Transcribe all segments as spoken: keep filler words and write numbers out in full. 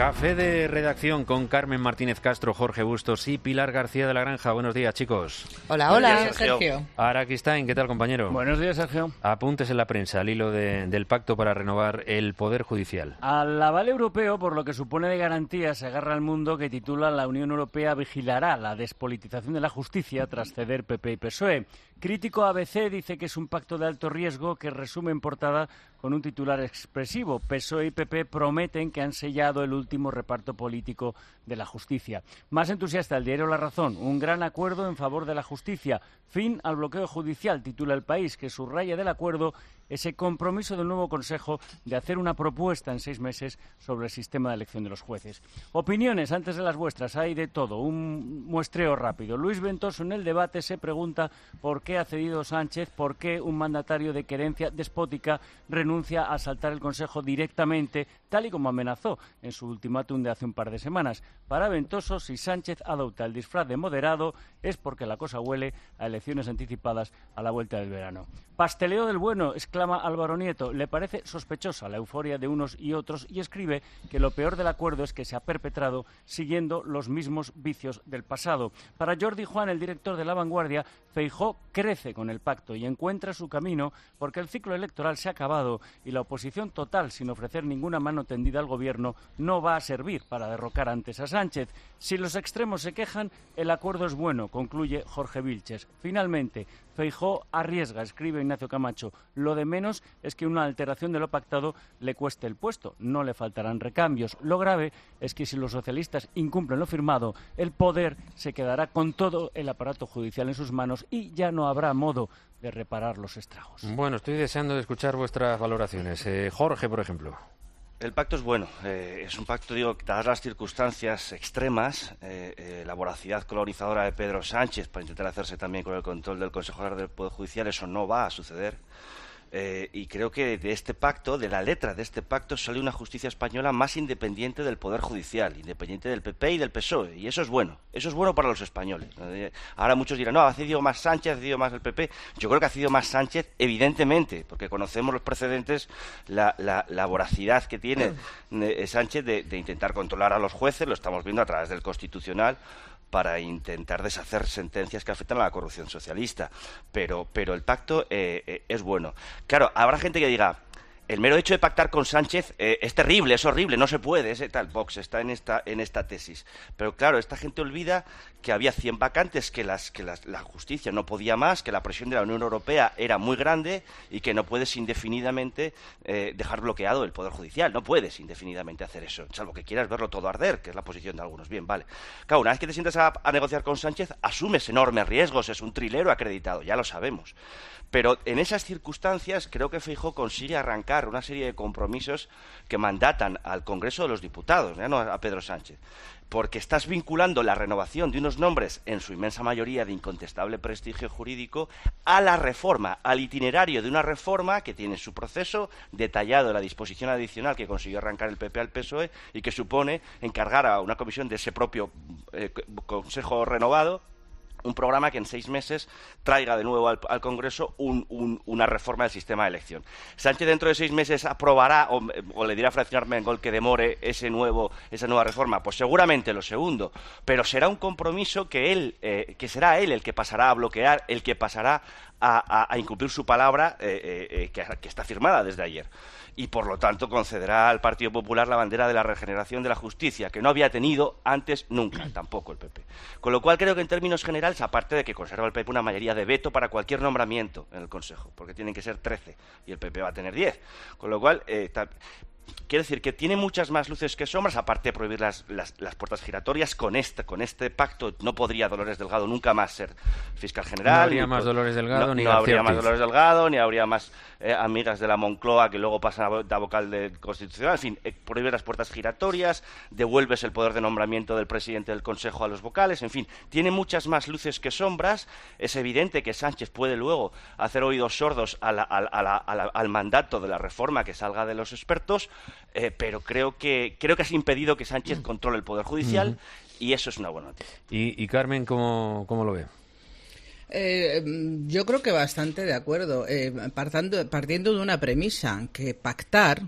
Café de redacción con Carmen Martínez Castro, Jorge Bustos y Pilar García de la Granja. Buenos días, chicos. Hola, hola, días, Sergio. Sergio. Araquistain, ¿qué tal, compañero? Buenos días, Sergio. Apuntes en la prensa al hilo de, del pacto para renovar el Poder Judicial. Al aval europeo, por lo que supone de garantía, se agarra el mundo que titula La Unión Europea vigilará la despolitización de la justicia tras ceder P P y P S O E. Crítico A B C dice que es un pacto de alto riesgo que resume en portada con un titular expresivo. P S O E y P P prometen que han sellado el último reparto político de la justicia. Más entusiasta el diario La Razón. Un gran acuerdo en favor de la justicia. Fin al bloqueo judicial, titula El País, que subraya del acuerdo ese compromiso del nuevo Consejo de hacer una propuesta en seis meses sobre el sistema de elección de los jueces. Opiniones antes de las vuestras, hay de todo. Un muestreo rápido. Luis Ventoso en el debate se pregunta por qué ha cedido Sánchez, por qué un mandatario de querencia despótica renuncia a asaltar el Consejo directamente, tal y como amenazó en su ultimátum de hace un par de semanas. Para Ventoso, si Sánchez adopta el disfraz de moderado, es porque la cosa huele a elecciones anticipadas a la vuelta del verano. Pasteleo del bueno, exclama Álvaro Nieto. Le parece sospechosa la euforia de unos y otros y escribe que lo peor del acuerdo es que se ha perpetrado siguiendo los mismos vicios del pasado. Para Jordi Juan, el director de La Vanguardia, Feijóo crece con el pacto y encuentra su camino porque el ciclo electoral se ha acabado y la oposición total, sin ofrecer ninguna mano tendida al gobierno, no va a servir para derrocar antes a Sánchez. Si los extremos se quejan, el acuerdo es bueno, concluye Jorge Vilches. Finalmente, Feijóo arriesga, escribe Ignacio Camacho. Lo de menos es que una alteración de lo pactado le cueste el puesto. No le faltarán recambios. Lo grave es que si los socialistas incumplen lo firmado, el poder se quedará con todo el aparato judicial en sus manos y ya no habrá modo de reparar los estragos. Bueno, estoy deseando de escuchar vuestras valoraciones. Eh, Jorge, por ejemplo. El pacto es bueno, eh, es un pacto, digo, dadas las circunstancias extremas, eh, eh, la voracidad colonizadora de Pedro Sánchez para intentar hacerse también con el control del Consejo General del Poder Judicial, eso no va a suceder. Eh, y creo que de este pacto, de la letra de este pacto, sale una justicia española más independiente del Poder Judicial, independiente del P P y del P S O E, y eso es bueno, eso es bueno para los españoles. Eh, ahora muchos dirán, no, ha cedido más Sánchez, ha cedido más el P P. Yo creo que ha cedido más Sánchez, evidentemente, porque conocemos los precedentes, la, la, la voracidad que tiene eh, Sánchez de, de intentar controlar a los jueces, lo estamos viendo a través del Constitucional, para intentar deshacer sentencias que afectan a la corrupción socialista. Pero, pero el pacto eh, eh, es bueno. Claro, habrá gente que diga, el mero hecho de pactar con Sánchez eh, es terrible, es horrible, no se puede, ese tal. Vox está en esta en esta tesis. Pero claro, esta gente olvida que había cien vacantes, que, las, que las, la justicia no podía más, que la presión de la Unión Europea era muy grande y que no puedes indefinidamente eh, dejar bloqueado el Poder Judicial. No puedes indefinidamente hacer eso, salvo que quieras verlo todo arder, que es la posición de algunos. Bien, vale. Claro, una vez que te sientas a, a negociar con Sánchez, asumes enormes riesgos, es un trilero acreditado, ya lo sabemos. Pero en esas circunstancias creo que Feijóo consigue arrancar una serie de compromisos que mandatan al Congreso de los Diputados, ya no a Pedro Sánchez, porque estás vinculando la renovación de unos nombres, en su inmensa mayoría de incontestable prestigio jurídico, a la reforma, al itinerario de una reforma que tiene su proceso detallado en la disposición adicional que consiguió arrancar el P P al P S O E y que supone encargar a una comisión de ese propio eh, Consejo renovado un programa que en seis meses traiga de nuevo al, al Congreso un, un, una reforma del sistema de elección. Sánchez dentro de seis meses aprobará o, o le dirá a Francina Armengol que demore ese nuevo, esa nueva reforma. Pues seguramente lo segundo, pero será un compromiso que él, eh, que será él el que pasará a bloquear, el que pasará a, a, a incumplir su palabra eh, eh, que, que está firmada desde ayer. Y por lo tanto concederá al Partido Popular la bandera de la regeneración de la justicia, que no había tenido antes nunca, tampoco el P P. Con lo cual creo que en términos generales, aparte de que conserva el P P una mayoría de veto para cualquier nombramiento en el Consejo, porque tienen que ser trece y el P P va a tener diez, con lo cual eh, ta... quiero decir que tiene muchas más luces que sombras, aparte de prohibir las, las, las puertas giratorias. Con este, con este pacto no podría Dolores Delgado nunca más ser fiscal general. No habría más Dolores Delgado, no, ni no habría más Dolores Delgado, ni habría más eh, amigas de la Moncloa que luego pasan a, a vocal del Constitucional. En fin, eh, prohíbe las puertas giratorias, devuelves el poder de nombramiento del presidente del Consejo a los vocales. En fin, tiene muchas más luces que sombras. Es evidente que Sánchez puede luego hacer oídos sordos a la, a la, a la, a la, al mandato de la reforma que salga de los expertos. Eh, pero creo que creo que has impedido que Sánchez controle el Poder Judicial uh-huh. y eso es una buena noticia. ¿Y, y Carmen cómo, cómo lo ve? Eh, yo creo que bastante de acuerdo, eh, partiendo, partiendo de una premisa, que pactar,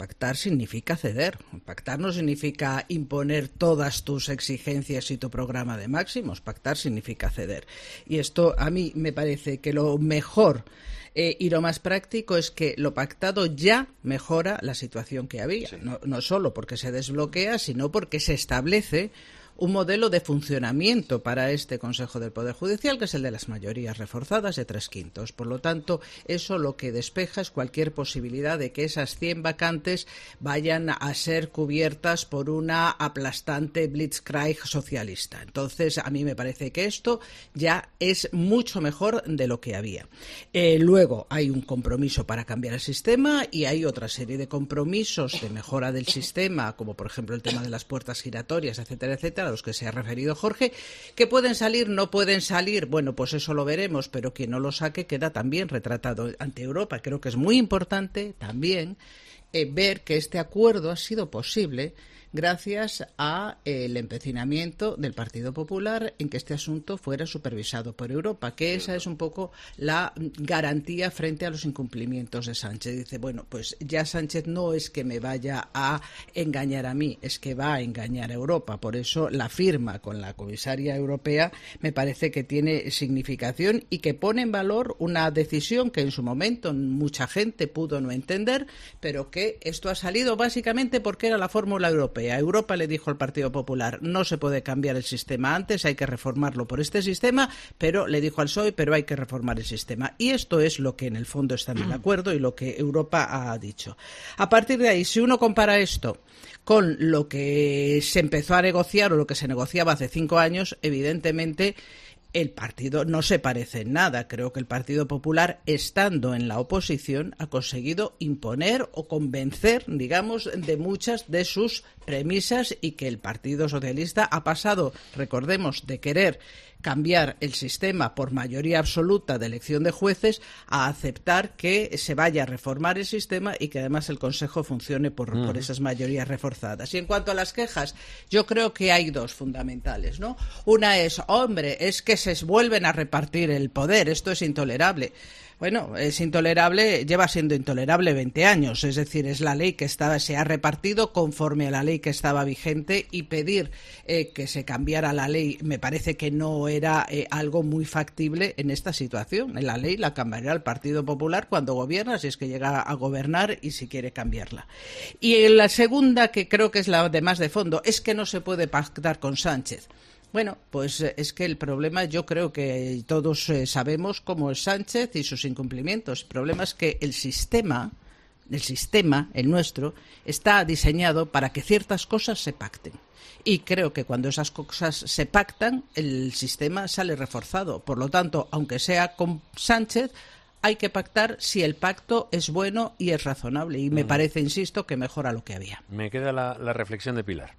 pactar significa ceder. Pactar no significa imponer todas tus exigencias y tu programa de máximos. Pactar significa ceder. Y esto a mí me parece que lo mejor eh, y lo más práctico es que lo pactado ya mejora la situación que había. Sí. No, no solo porque se desbloquea, sino porque se establece un modelo de funcionamiento para este Consejo del Poder Judicial, que es el de las mayorías reforzadas de tres quintos. Por lo tanto, eso lo que despeja es cualquier posibilidad de que esas cien vacantes vayan a ser cubiertas por una aplastante blitzkrieg socialista. Entonces, a mí me parece que esto ya es mucho mejor de lo que había. Eh, luego, hay un compromiso para cambiar el sistema y hay otra serie de compromisos de mejora del sistema, como por ejemplo el tema de las puertas giratorias, etcétera, etcétera, a los que se ha referido Jorge, que pueden salir, no pueden salir, bueno, pues eso lo veremos, pero quien no lo saque queda también retratado ante Europa. Creo que es muy importante también eh, ver que este acuerdo ha sido posible gracias a eh, el empecinamiento del Partido Popular en que este asunto fuera supervisado por Europa, que esa es un poco la garantía frente a los incumplimientos de Sánchez. Dice, bueno, pues ya Sánchez no es que me vaya a engañar a mí, es que va a engañar a Europa. Por eso la firma con la comisaria europea me parece que tiene significación y que pone en valor una decisión que en su momento mucha gente pudo no entender, pero que esto ha salido básicamente porque era la fórmula europea. A Europa le dijo al Partido Popular, no se puede cambiar el sistema antes, hay que reformarlo por este sistema, pero le dijo al P S O E, pero hay que reformar el sistema. Y esto es lo que en el fondo está en el acuerdo y lo que Europa ha dicho. A partir de ahí, si uno compara esto con lo que se empezó a negociar o lo que se negociaba hace cinco años, evidentemente el partido no se parece en nada. Creo que el Partido Popular, estando en la oposición, ha conseguido imponer o convencer, digamos, de muchas de sus premisas y que el Partido Socialista ha pasado, recordemos, de querer cambiar el sistema por mayoría absoluta de elección de jueces a aceptar que se vaya a reformar el sistema y que además el Consejo funcione por, uh-huh. por esas mayorías reforzadas. Y en cuanto a las quejas, yo creo que hay dos fundamentales, ¿no? Una es, hombre, es que se vuelven a repartir el poder, esto es intolerable. Bueno, es intolerable, lleva siendo intolerable veinte años, es decir, es la ley que estaba, se ha repartido conforme a la ley que estaba vigente y pedir eh, que se cambiara la ley me parece que no era eh, algo muy factible en esta situación. La ley la cambiará el Partido Popular cuando gobierna, si es que llega a gobernar y si quiere cambiarla. Y la segunda, que creo que es la de más de fondo, es que no se puede pactar con Sánchez. Bueno, pues es que el problema, yo creo que todos eh, sabemos cómo es Sánchez y sus incumplimientos. El problema es que el sistema, el sistema, el nuestro, está diseñado para que ciertas cosas se pacten. Y creo que cuando esas cosas se pactan, el sistema sale reforzado. Por lo tanto, aunque sea con Sánchez, hay que pactar si el pacto es bueno y es razonable. Y me mm. parece, insisto, que mejora lo que había. Me queda la, la reflexión de Pilar.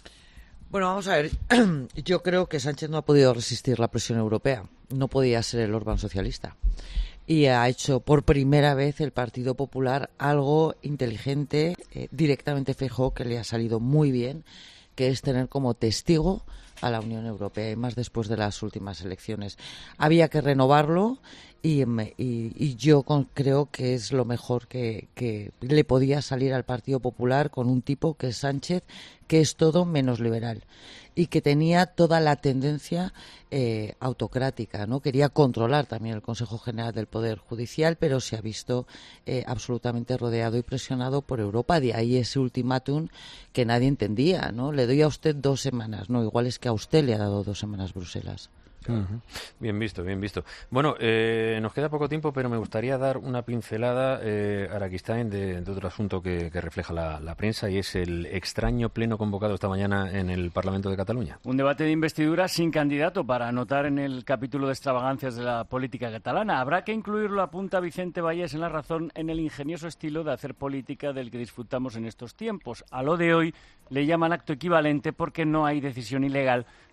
Bueno, vamos a ver, yo creo que Sánchez no ha podido resistir la presión europea, no podía ser el Orbán socialista y ha hecho por primera vez el Partido Popular algo inteligente, eh, directamente Feijóo, que le ha salido muy bien, que es tener como testigo a la Unión Europea y más después de las últimas elecciones. Había que renovarlo y, y, y yo con, creo que es lo mejor que, que le podía salir al Partido Popular con un tipo que es Sánchez, que es todo menos liberal y que tenía toda la tendencia eh, autocrática, ¿no? Quería controlar también el Consejo General del Poder Judicial, pero se ha visto eh, absolutamente rodeado y presionado por Europa. De ahí ese ultimátum que nadie entendía, ¿no? Le doy a usted dos semanas, no, igual es que a usted le ha dado dos semanas Bruselas. Uh-huh. Bien visto, bien visto. Bueno, eh, nos queda poco tiempo, pero me gustaría dar una pincelada, eh, Araquistáin, de, de otro asunto que, que refleja la, la prensa, y es el extraño pleno convocado esta mañana en el Parlamento de Cataluña. Un debate de investidura sin candidato para anotar en el capítulo de extravagancias de la política catalana. Habrá que incluirlo, apunta Vicente Vallés en La Razón, en el ingenioso estilo de hacer política del que disfrutamos en estos tiempos. A lo de hoy le llaman acto equivalente porque no hay decisión ilegal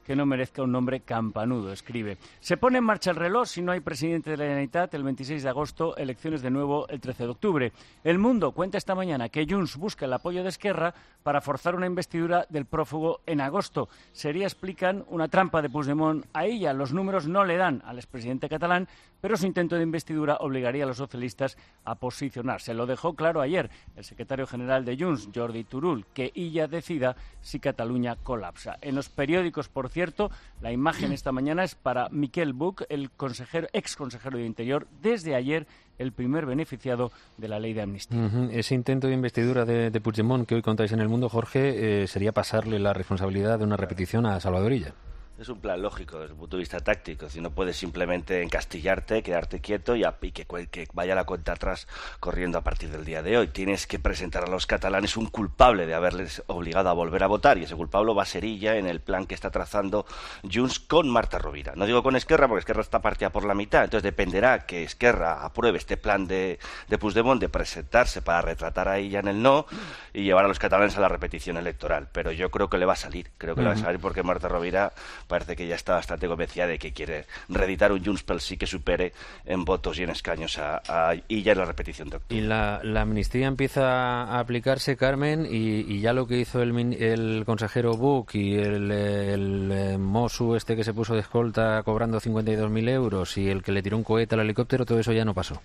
que no merezca un nombre campanudo, escribe. Se pone en marcha el reloj si no hay presidente de la Generalitat el veintiséis de agosto, elecciones de nuevo el trece de octubre. El Mundo cuenta esta mañana que Junts busca el apoyo de Esquerra para forzar una investidura del prófugo en agosto. Sería, explican, una trampa de Puigdemont a ella. Los números no le dan al expresidente catalán, pero su intento de investidura obligaría a los socialistas a posicionarse. Lo dejó claro ayer el secretario general de Junts, Jordi Turull, que ella decida si Cataluña colapsa. En los periódicos, por cierto, la imagen esta mañana es para Miquel Buch, el consejero, ex consejero de Interior, desde ayer el primer beneficiado de la ley de amnistía. Uh-huh. Ese intento de investidura de, de Puigdemont que hoy contáis en El Mundo, Jorge, eh, sería pasarle la responsabilidad de una repetición a Salvador Illa. Es un plan lógico desde el punto de vista táctico. Si no puedes simplemente encastillarte, quedarte quieto y, a, y que, que vaya la cuenta atrás corriendo a partir del día de hoy. Tienes que presentar a los catalanes un culpable de haberles obligado a volver a votar, y ese culpable va a ser ella en el plan que está trazando Junts con Marta Rovira. No digo con Esquerra, porque Esquerra está partida por la mitad, entonces dependerá que Esquerra apruebe este plan de, de Puigdemont de presentarse para retratar a ella en el no y llevar a los catalanes a la repetición electoral. Pero yo creo que le va a salir, creo que uh-huh. le va a salir porque Marta Rovira parece que ya está bastante convencida de que quiere reeditar un Junts pel Sí que supere en votos y en escaños a, a Illa en la repetición de octubre. Y la, la amnistía empieza a aplicarse, Carmen, y, y ya lo que hizo el, el consejero Buch y el, el, el Mosu este que se puso de escolta cobrando cincuenta y dos mil euros y el que le tiró un cohete al helicóptero, todo eso ya no pasó.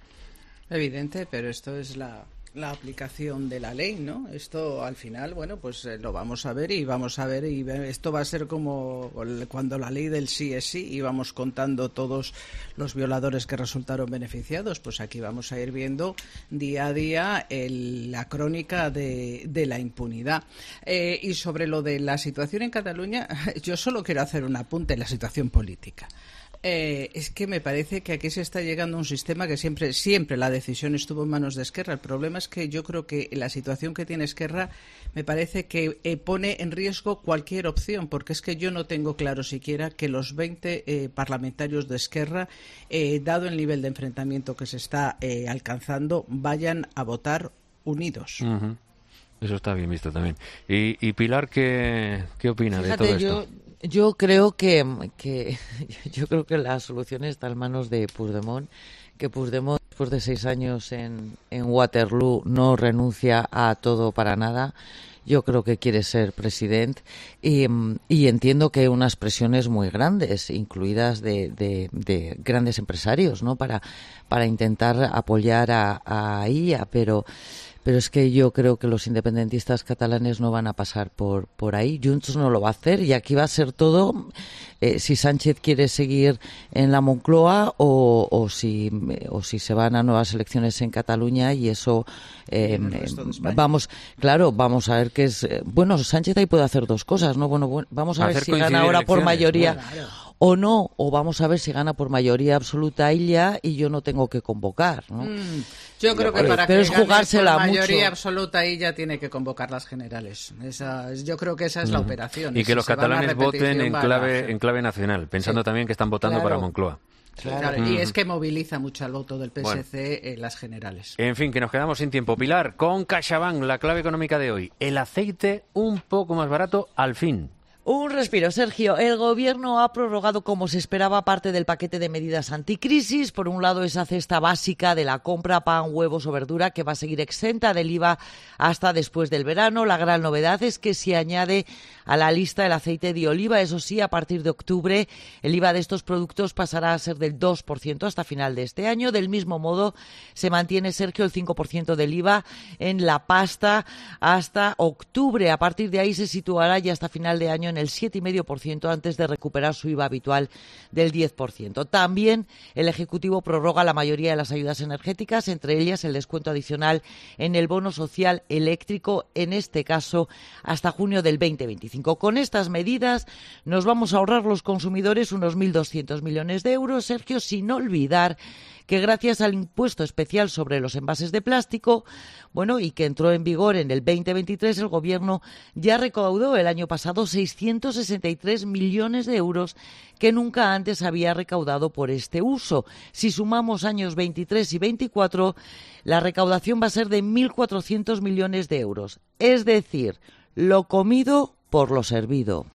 Evidente, pero esto es la... la aplicación de la ley, ¿no? Esto al final, bueno, pues eh, lo vamos a ver y vamos a ver y esto va a ser como cuando la ley del sí es sí y vamos contando todos los violadores que resultaron beneficiados, pues aquí vamos a ir viendo día a día el, la crónica de, de la impunidad. Eh, y sobre lo de la situación en Cataluña, yo solo quiero hacer un apunte en la situación política. Eh, es que me parece que aquí se está llegando a un sistema que siempre siempre la decisión estuvo en manos de Esquerra. El problema es que yo creo que la situación que tiene Esquerra me parece que eh, pone en riesgo cualquier opción, porque es que yo no tengo claro siquiera que los veinte eh, parlamentarios de Esquerra, eh, dado el nivel de enfrentamiento que se está eh, alcanzando, vayan a votar unidos. Uh-huh. Eso está bien visto también. Y, y Pilar, ¿qué, qué opina Fíjate, de todo yo... esto? Yo creo que, que yo creo que la solución está en manos de Puigdemont, que Puigdemont después de seis años en, en Waterloo no renuncia a todo para nada. Yo creo que quiere ser presidente y, y entiendo que hay unas presiones muy grandes, incluidas de, de, de grandes empresarios, ¿no? Para para intentar apoyar a, a I A, pero Pero es que yo creo que los independentistas catalanes no van a pasar por por ahí. Junts no lo va a hacer y aquí va a ser todo eh, si Sánchez quiere seguir en la Moncloa o, o si o si se van a nuevas elecciones en Cataluña y eso eh, vamos, claro, vamos a ver qué es. Eh, bueno, Sánchez ahí puede hacer dos cosas, ¿no? Bueno, bueno vamos a ver si gana ahora por mayoría. Claro. O no, o vamos a ver si gana por mayoría absoluta Illa y yo no tengo que convocar, ¿no? Mm, yo creo que para pero que es jugársela por mayoría mucho. absoluta Illa tiene que convocar las generales. Esa, yo creo que esa es mm. la operación. Y que si los catalanes voten en clave, en clave nacional, pensando sí. también que están votando claro. para Moncloa. Claro, claro. Mm. Y es que moviliza mucho al voto del P S C bueno. en las generales. En fin, que nos quedamos sin tiempo. Pilar, con CaixaBank, la clave económica de hoy. El aceite un poco más barato al fin. Un respiro, Sergio. El Gobierno ha prorrogado, como se esperaba, parte del paquete de medidas anticrisis. Por un lado, esa cesta básica de la compra, pan, huevos o verdura, que va a seguir exenta del I V A hasta después del verano. La gran novedad es que se añade a la lista el aceite de oliva. Eso sí, a partir de octubre, el I V A de estos productos pasará a ser del dos por ciento hasta final de este año. Del mismo modo, se mantiene, Sergio, el cinco por ciento del I V A en la pasta hasta octubre. A partir de ahí se situará ya hasta final de año en el siete coma cinco por ciento antes de recuperar su I V A habitual del diez por ciento. También el Ejecutivo prorroga la mayoría de las ayudas energéticas, entre ellas el descuento adicional en el bono social eléctrico, en este caso hasta junio del veinte veinticinco. Con estas medidas nos vamos a ahorrar los consumidores unos mil doscientos millones de euros, Sergio, sin olvidar que gracias al impuesto especial sobre los envases de plástico, bueno, y que entró en vigor en el veinte veintitrés, el Gobierno ya recaudó el año pasado seiscientos sesenta y tres millones de euros que nunca antes había recaudado por este uso. Si sumamos años veintitrés y veinticuatro, la recaudación va a ser de mil cuatrocientos millones de euros. Es decir, lo comido por lo servido.